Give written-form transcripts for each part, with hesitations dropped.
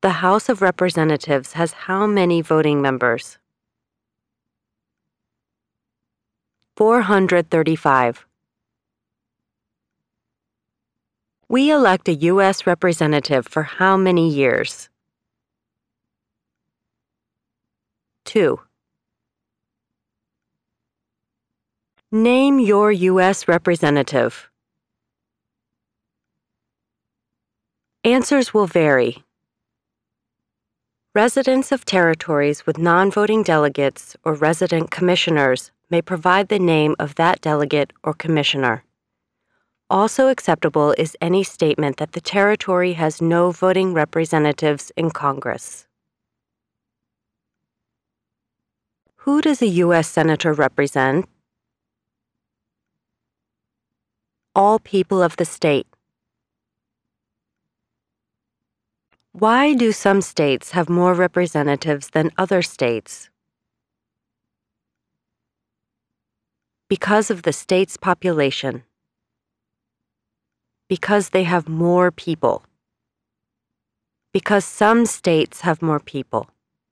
The House of Representatives has how many voting members? 435. We elect a U.S. representative for how many years? 2. Name your U.S. representative. Answers will vary. Residents of territories with non-voting delegates or resident commissioners may provide the name of that delegate or commissioner. Also acceptable is any statement that the territory has no voting representatives in Congress. Who does a U.S. Senator represent? All people of the state. Why do some states have more representatives than other states? Because of the state's population. Because they have more people. Because some states have more people.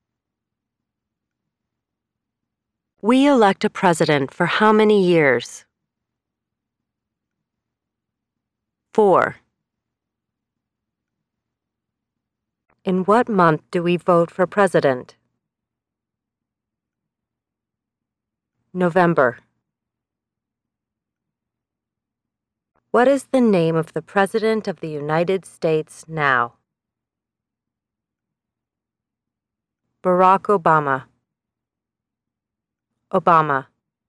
We elect a president for how many years? 4. In what month do we vote for president? November. What is the name of the President of the United States now? Barack Obama. Obama.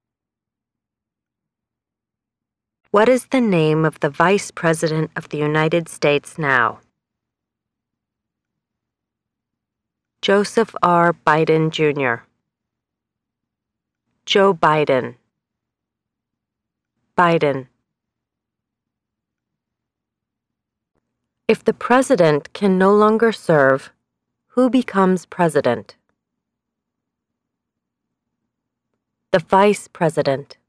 What is the name of the Vice President of the United States now? Joseph R. Biden, Jr. Joe Biden. Biden. If the president can no longer serve, who becomes president? The vice president.